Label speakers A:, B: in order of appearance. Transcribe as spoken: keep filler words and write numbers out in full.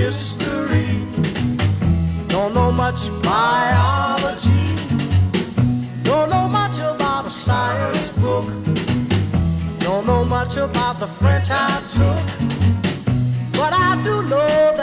A: history. Don't know much biology. Don't know much about a science book. Don't know much about the French I took. But I do know that